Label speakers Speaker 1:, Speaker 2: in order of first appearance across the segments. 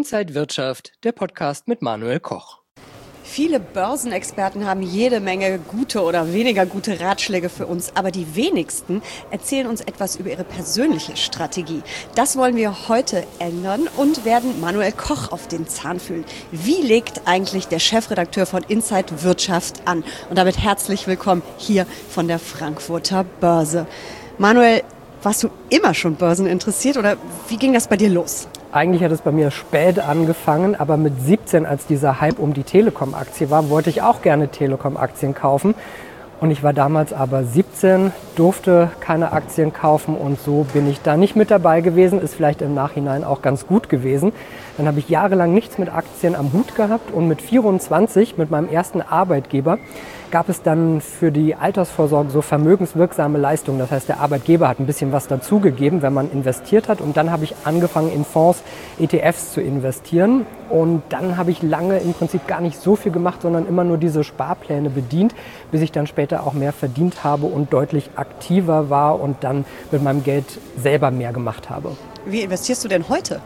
Speaker 1: Inside Wirtschaft, der Podcast mit Manuel Koch.
Speaker 2: Viele Börsenexperten haben jede Menge gute oder weniger gute Ratschläge für uns, aber die wenigsten erzählen uns etwas über ihre persönliche Strategie. Das wollen wir heute ändern und werden Manuel Koch auf den Zahn fühlen. Wie legt eigentlich der Chefredakteur von Inside Wirtschaft an? Und damit herzlich willkommen hier von der Frankfurter Börse. Manuel, warst du immer schon börseninteressiert oder wie ging das bei dir los?
Speaker 3: Eigentlich hat es bei mir spät angefangen, aber mit 17, als dieser Hype um die Telekom-Aktie war, wollte ich auch gerne Telekom-Aktien kaufen. Und ich war damals aber 17, durfte keine Aktien kaufen und so bin ich da nicht mit dabei gewesen. Ist vielleicht im Nachhinein auch ganz gut gewesen. Dann habe ich jahrelang nichts mit Aktien am Hut gehabt und mit 24, mit meinem ersten Arbeitgeber, gab es dann für die Altersvorsorge so vermögenswirksame Leistungen. Das heißt, der Arbeitgeber hat ein bisschen was dazugegeben, wenn man investiert hat. Und dann habe ich angefangen, in Fonds, ETFs zu investieren. Und dann habe ich lange im Prinzip gar nicht so viel gemacht, sondern immer nur diese Sparpläne bedient, bis ich dann später auch mehr verdient habe und deutlich aktiver war und dann mit meinem Geld selber mehr gemacht habe.
Speaker 2: Wie investierst du denn heute?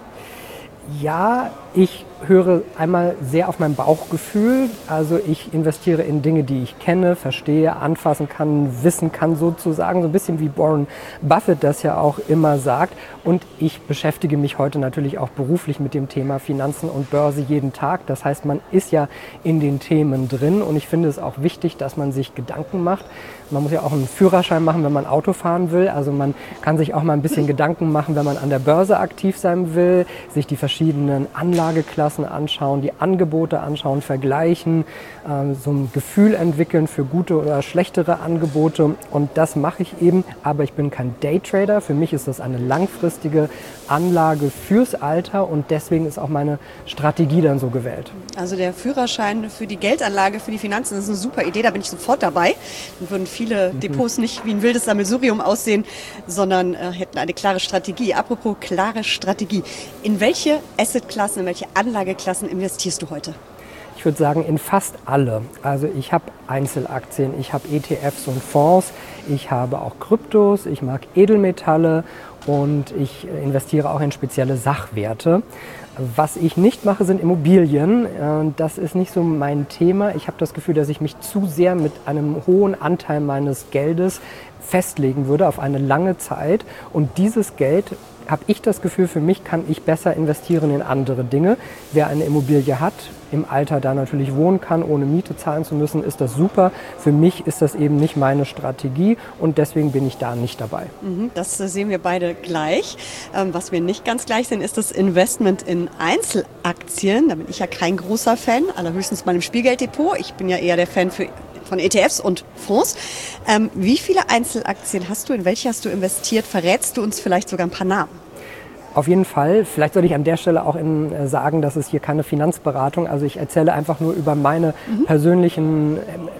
Speaker 3: Ja, ich höre einmal sehr auf mein Bauchgefühl. Also ich investiere in Dinge, die ich kenne, verstehe, anfassen kann, wissen kann sozusagen. So ein bisschen wie Warren Buffett das ja auch immer sagt. Und ich beschäftige mich heute natürlich auch beruflich mit dem Thema Finanzen und Börse jeden Tag. Das heißt, man ist ja in den Themen drin. Und ich finde es auch wichtig, dass man sich Gedanken macht. Man muss ja auch einen Führerschein machen, wenn man Auto fahren will. Also man kann sich auch mal ein bisschen Gedanken machen, wenn man an der Börse aktiv sein will, sich die verschiedenen Anlageklassen anschauen, die Angebote anschauen, vergleichen, so ein Gefühl entwickeln für gute oder schlechtere Angebote. Und das mache ich eben, aber ich bin kein Daytrader. Für mich ist das eine langfristige Anlage fürs Alter und deswegen ist auch meine Strategie dann so gewählt.
Speaker 2: Also der Führerschein für die Geldanlage, für die Finanzen, das ist eine super Idee, da bin ich sofort dabei. Dann würden viele Depots nicht wie ein wildes Sammelsurium aussehen, sondern hätten eine klare Strategie. Apropos klare Strategie, in welche Assetklassen, in welche Anlageklassen investierst du heute?
Speaker 3: Ich würde sagen, in fast alle. Also ich habe Einzelaktien, ich habe ETFs und Fonds, ich habe auch Kryptos, ich mag Edelmetalle und ich investiere auch in spezielle Sachwerte. Was ich nicht mache, sind Immobilien. Das ist nicht so mein Thema. Ich habe das Gefühl, dass ich mich zu sehr mit einem hohen Anteil meines Geldes festlegen würde auf eine lange Zeit. Und dieses Geld, habe ich das Gefühl, für mich kann ich besser investieren in andere Dinge. Wer eine Immobilie hat, im Alter da natürlich wohnen kann, ohne Miete zahlen zu müssen, ist das super. Für mich ist das eben nicht meine Strategie und deswegen bin ich da nicht dabei.
Speaker 2: Das sehen wir beide gleich. Was wir nicht ganz gleich sehen, ist das Investment in Einzelaktien. Da bin ich ja kein großer Fan, allerhöchstens mal im Spielgelddepot. Ich bin ja eher der Fan von ETFs und Fonds. Wie viele Einzelaktien hast du? In welche hast du investiert? Verrätst du uns vielleicht sogar ein paar Namen?
Speaker 3: Auf jeden Fall. Vielleicht sollte ich an der Stelle auch sagen, dass es hier keine Finanzberatung. Also ich erzähle einfach nur über meine persönlichen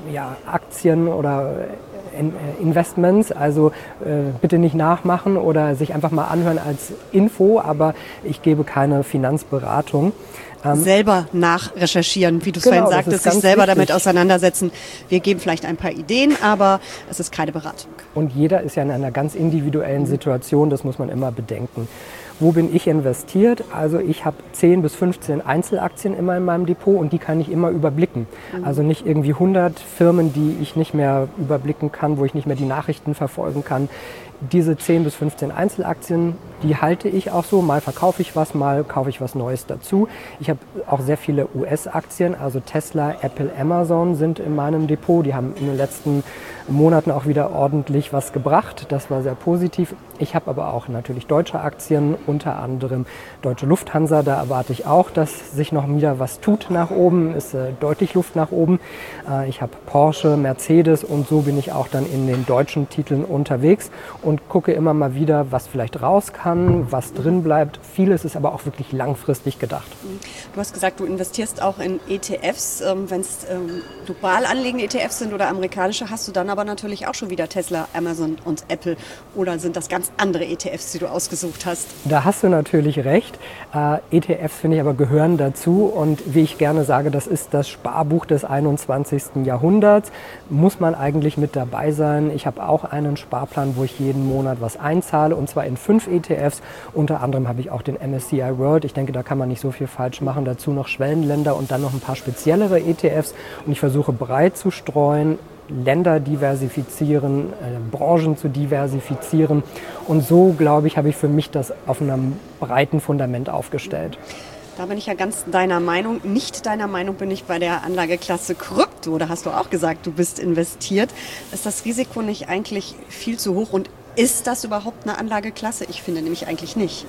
Speaker 3: Aktien oder Investments. Also bitte nicht nachmachen oder sich einfach mal anhören als Info, aber ich gebe keine Finanzberatung.
Speaker 2: Selber nachrecherchieren, wie du es vorhin sagtest, sich selber damit auseinandersetzen. Wir geben vielleicht ein paar Ideen, aber es ist keine Beratung.
Speaker 3: Und jeder ist ja in einer ganz individuellen Situation, das muss man immer bedenken. Wo bin ich investiert? Also ich habe 10 bis 15 Einzelaktien immer in meinem Depot und die kann ich immer überblicken. Also nicht irgendwie 100 Firmen, die ich nicht mehr überblicken kann, wo ich nicht mehr die Nachrichten verfolgen kann. Diese 10 bis 15 Einzelaktien, die halte ich auch so. Mal verkaufe ich was, mal kaufe ich was Neues dazu. Ich habe auch sehr viele US-Aktien, also Tesla, Apple, Amazon sind in meinem Depot. Die haben in den letzten Monaten auch wieder ordentlich was gebracht. Das war sehr positiv. Ich habe aber auch natürlich deutsche Aktien, unter anderem Deutsche Lufthansa. Da erwarte ich auch, dass sich noch wieder was tut nach oben. Ist deutlich Luft nach oben. Ich habe Porsche, Mercedes und so bin ich auch dann in den deutschen Titeln unterwegs und gucke immer mal wieder, was vielleicht raus kann, was drin bleibt. Vieles ist aber auch wirklich langfristig gedacht.
Speaker 2: Du hast gesagt, du investierst auch in ETFs. Wenn es global anlegende ETFs sind oder amerikanische, hast du dann aber natürlich auch schon wieder Tesla, Amazon und Apple. Oder sind das ganz andere ETFs, die du ausgesucht hast?
Speaker 3: Da hast du natürlich recht. ETFs, finde ich, aber gehören dazu. Und wie ich gerne sage, das ist das Sparbuch des 21. Jahrhunderts. Muss man eigentlich mit dabei sein. Ich habe auch einen Sparplan, wo ich jeden Monat was einzahle. Und zwar in 5 ETFs. ETFs. Unter anderem habe ich auch den MSCI World. Ich denke, da kann man nicht so viel falsch machen. Dazu noch Schwellenländer und dann noch ein paar speziellere ETFs. Und ich versuche breit zu streuen, Länder diversifizieren, Branchen zu diversifizieren. Und so, glaube ich, habe ich für mich das auf einem breiten Fundament aufgestellt.
Speaker 2: Da bin ich ja ganz deiner Meinung. Nicht deiner Meinung bin ich bei der Anlageklasse Krypto. Da hast du auch gesagt, du bist investiert. Ist das Risiko nicht eigentlich viel zu hoch? Und ist das überhaupt eine Anlageklasse? Ich finde nämlich eigentlich nicht.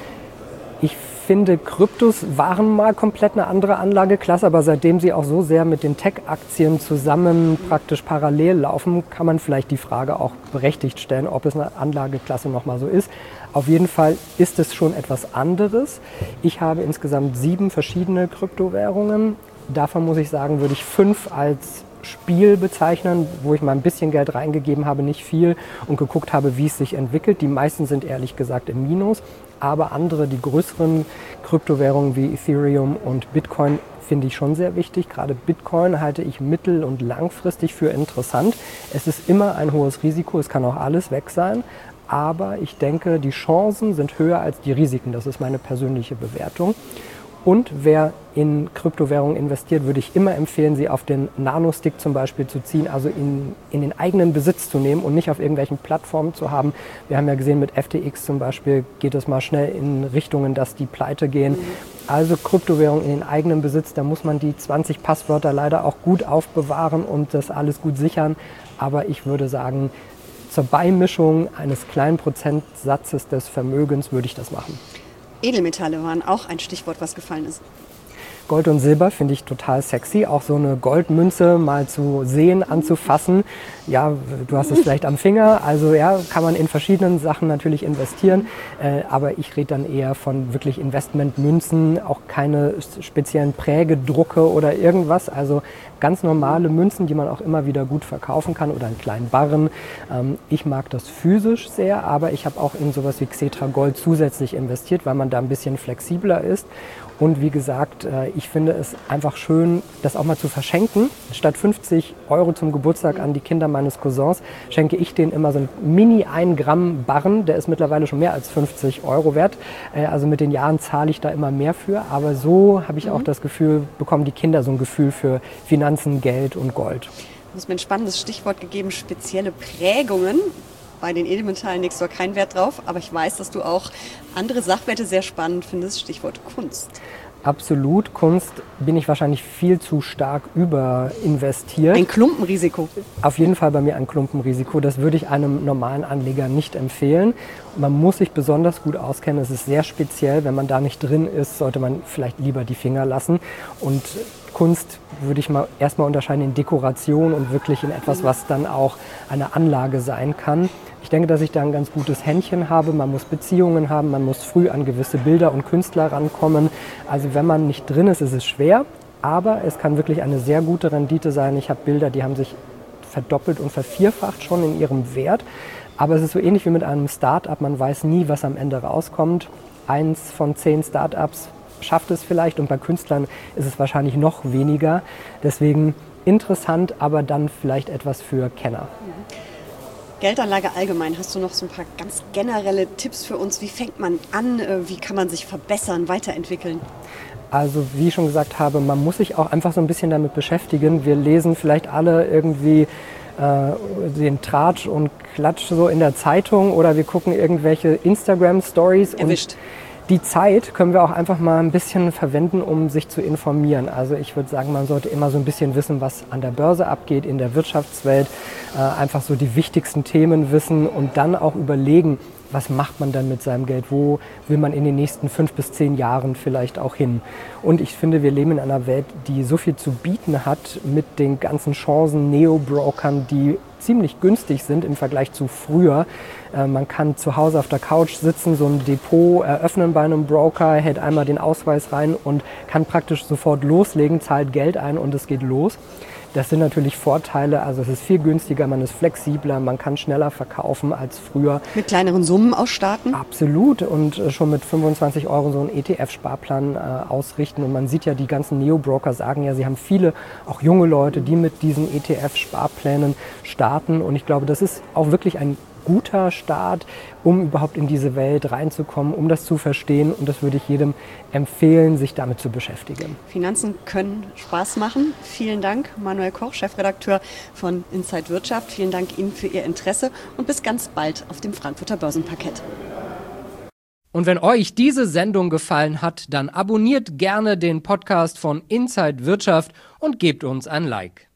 Speaker 3: Ich finde, Kryptos waren mal komplett eine andere Anlageklasse, aber seitdem sie auch so sehr mit den Tech-Aktien zusammen praktisch parallel laufen, kann man vielleicht die Frage auch berechtigt stellen, ob es eine Anlageklasse nochmal so ist. Auf jeden Fall ist es schon etwas anderes. Ich habe insgesamt 7 verschiedene Kryptowährungen. Davon muss ich sagen, würde ich 5 als Spiel bezeichnen, wo ich mal ein bisschen Geld reingegeben habe, nicht viel, und geguckt habe, wie es sich entwickelt. Die meisten sind ehrlich gesagt im Minus, aber andere, die größeren Kryptowährungen wie Ethereum und Bitcoin, finde ich schon sehr wichtig. Gerade Bitcoin halte ich mittel- und langfristig für interessant. Es ist immer ein hohes Risiko, es kann auch alles weg sein, aber ich denke, die Chancen sind höher als die Risiken. Das ist meine persönliche Bewertung. Und wer in Kryptowährungen investiert, würde ich immer empfehlen, sie auf den Nano-Stick zum Beispiel zu ziehen, also in den eigenen Besitz zu nehmen und nicht auf irgendwelchen Plattformen zu haben. Wir haben ja gesehen, mit FTX zum Beispiel geht es mal schnell in Richtungen, dass die pleite gehen. Also Kryptowährungen in den eigenen Besitz, da muss man die 20 Passwörter leider auch gut aufbewahren und das alles gut sichern. Aber ich würde sagen, zur Beimischung eines kleinen Prozentsatzes des Vermögens würde ich das machen.
Speaker 2: Edelmetalle waren auch ein Stichwort, was gefallen ist.
Speaker 3: Gold und Silber finde ich total sexy. Auch so eine Goldmünze mal zu sehen, anzufassen. Ja, du hast es vielleicht am Finger. Also ja, kann man in verschiedenen Sachen natürlich investieren. Aber ich rede dann eher von wirklich Investmentmünzen, auch keine speziellen Prägedrucke oder irgendwas. Also ganz normale Münzen, die man auch immer wieder gut verkaufen kann, oder einen kleinen Barren. Ich mag das physisch sehr, aber ich habe auch in sowas wie Xetra Gold zusätzlich investiert, weil man da ein bisschen flexibler ist. Und wie gesagt, ich finde es einfach schön, das auch mal zu verschenken. Statt 50 € zum Geburtstag an die Kinder meines Cousins schenke ich denen immer so einen Mini 1 Gramm Barren. Der ist mittlerweile schon mehr als 50 € wert. Also mit den Jahren zahle ich da immer mehr für. Aber so habe ich auch das Gefühl, bekommen die Kinder so ein Gefühl für Finanzen, Geld und Gold.
Speaker 2: Du hast mir ein spannendes Stichwort gegeben, spezielle Prägungen. Bei den Edelmetallen legst du keinen Wert drauf, aber ich weiß, dass du auch andere Sachwerte sehr spannend findest, Stichwort Kunst.
Speaker 3: Absolut. Kunst bin ich wahrscheinlich viel zu stark überinvestiert.
Speaker 2: Ein Klumpenrisiko.
Speaker 3: Auf jeden Fall bei mir ein Klumpenrisiko. Das würde ich einem normalen Anleger nicht empfehlen. Man muss sich besonders gut auskennen. Es ist sehr speziell. Wenn man da nicht drin ist, sollte man vielleicht lieber die Finger lassen. Und Kunst würde ich mal erstmal unterscheiden in Dekoration und wirklich in etwas, was dann auch eine Anlage sein kann. Ich denke, dass ich da ein ganz gutes Händchen habe. Man muss Beziehungen haben, man muss früh an gewisse Bilder und Künstler rankommen. Also wenn man nicht drin ist, ist es schwer, aber es kann wirklich eine sehr gute Rendite sein. Ich habe Bilder, die haben sich verdoppelt und vervierfacht schon in ihrem Wert. Aber es ist so ähnlich wie mit einem Start-up. Man weiß nie, was am Ende rauskommt. 1 von 10 Start-ups schafft es vielleicht und bei Künstlern ist es wahrscheinlich noch weniger. Deswegen interessant, aber dann vielleicht etwas für Kenner.
Speaker 2: Geldanlage allgemein, hast du noch so ein paar ganz generelle Tipps für uns? Wie fängt man an? Wie kann man sich verbessern, weiterentwickeln?
Speaker 3: Also wie ich schon gesagt habe, man muss sich auch einfach so ein bisschen damit beschäftigen. Wir lesen vielleicht alle irgendwie den Tratsch und Klatsch so in der Zeitung oder wir gucken irgendwelche Instagram-Stories.
Speaker 2: Erwischt.
Speaker 3: Die Zeit können wir auch einfach mal ein bisschen verwenden, um sich zu informieren. Also ich würde sagen, man sollte immer so ein bisschen wissen, was an der Börse abgeht, in der Wirtschaftswelt. Einfach so die wichtigsten Themen wissen und dann auch überlegen, was macht man dann mit seinem Geld? Wo will man in den nächsten 5 bis 10 Jahren vielleicht auch hin? Und ich finde, wir leben in einer Welt, die so viel zu bieten hat mit den ganzen Chancen, Neo-Brokern, die ziemlich günstig sind im Vergleich zu früher. Man kann zu Hause auf der Couch sitzen, so ein Depot eröffnen bei einem Broker, hält einmal den Ausweis rein und kann praktisch sofort loslegen, zahlt Geld ein und es geht los. Das sind natürlich Vorteile, also es ist viel günstiger, man ist flexibler, man kann schneller verkaufen als früher.
Speaker 2: Mit kleineren Summen ausstarten?
Speaker 3: Absolut, und schon mit 25 € so einen ETF-Sparplan ausrichten. Und man sieht ja, die ganzen Neo-Broker sagen ja, sie haben viele, auch junge Leute, die mit diesen ETF-Sparplänen starten. Und ich glaube, das ist auch wirklich ein guter Start, um überhaupt in diese Welt reinzukommen, um das zu verstehen. Und das würde ich jedem empfehlen, sich damit zu beschäftigen.
Speaker 2: Finanzen können Spaß machen. Vielen Dank, Manuel Koch, Chefredakteur von Inside Wirtschaft. Vielen Dank Ihnen für Ihr Interesse und bis ganz bald auf dem Frankfurter Börsenparkett.
Speaker 1: Und wenn euch diese Sendung gefallen hat, dann abonniert gerne den Podcast von Inside Wirtschaft und gebt uns ein Like.